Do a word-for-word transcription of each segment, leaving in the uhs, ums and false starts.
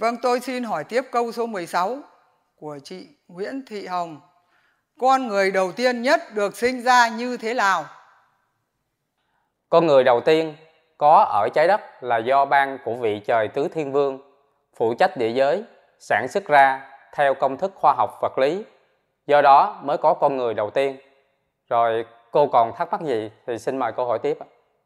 Vâng, tôi xin hỏi tiếp câu số mười sáu của chị Nguyễn Thị Hồng. Con người đầu tiên nhất được sinh ra như thế nào? Con người đầu tiên có ở trái đất là do ban của vị trời tứ thiên vương phụ trách địa giới sản xuất ra theo công thức khoa học vật lý, do đó mới có con người đầu tiên. Rồi cô còn thắc mắc gì thì xin mời cô hỏi tiếp.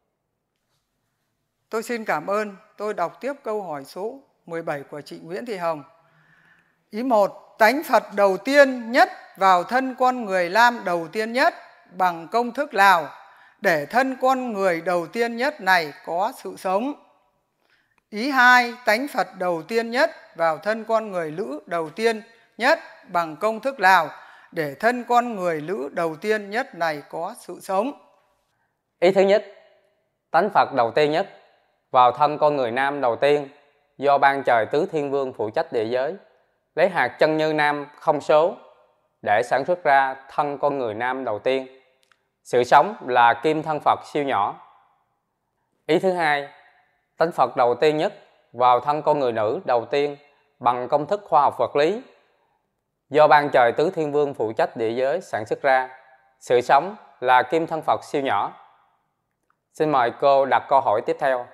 Tôi xin cảm ơn. Tôi đọc tiếp câu hỏi số mười bảy của chị Nguyễn Thị Hồng. Ý một, tánh Phật đầu tiên nhất vào thân con người Lam đầu tiên nhất bằng công thức nào để thân con người đầu tiên nhất này có sự sống? Ý hai, tánh Phật đầu tiên nhất vào thân con người nữ đầu tiên nhất bằng công thức nào để thân con người nữ đầu tiên nhất này có sự sống? Ý thứ nhất, tánh Phật đầu tiên nhất vào thân con người nam đầu tiên do ban trời tứ thiên vương phụ trách địa giới lấy hạt chân như nam không số để sản xuất ra thân con người nam đầu tiên. Sự sống là kim thân Phật siêu nhỏ. Ý thứ hai, tánh Phật đầu tiên nhất vào thân con người nữ đầu tiên bằng công thức khoa học vật lý do ban trời tứ thiên vương phụ trách địa giới sản xuất ra. Sự sống là kim thân Phật siêu nhỏ. Xin mời cô đặt câu hỏi tiếp theo.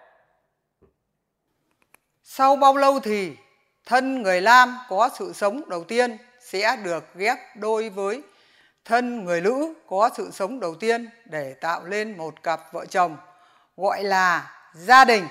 Sau bao lâu thì thân người nam có sự sống đầu tiên sẽ được ghép đôi với thân người nữ có sự sống đầu tiên để tạo lên một cặp vợ chồng gọi là gia đình?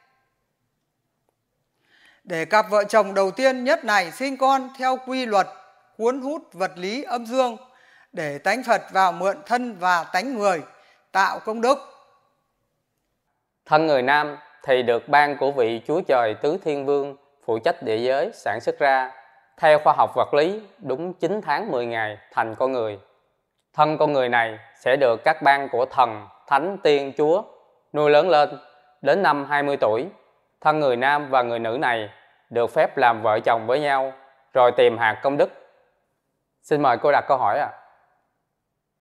Để cặp vợ chồng đầu tiên nhất này sinh con theo quy luật cuốn hút vật lý âm dương để tánh Phật vào mượn thân và tánh người tạo công đức. Thân người nam thì được ban của vị Chúa Trời tứ thiên vương phụ trách địa giới sản xuất ra theo khoa học vật lý đúng chín tháng mười ngày thành con người. Thân con người này sẽ được các ban của thần, thánh, tiên, chúa nuôi lớn lên. Đến năm hai mươi tuổi, thân người nam và người nữ này được phép làm vợ chồng với nhau rồi tìm hạt công đức. Xin mời cô đặt câu hỏi ạ. À.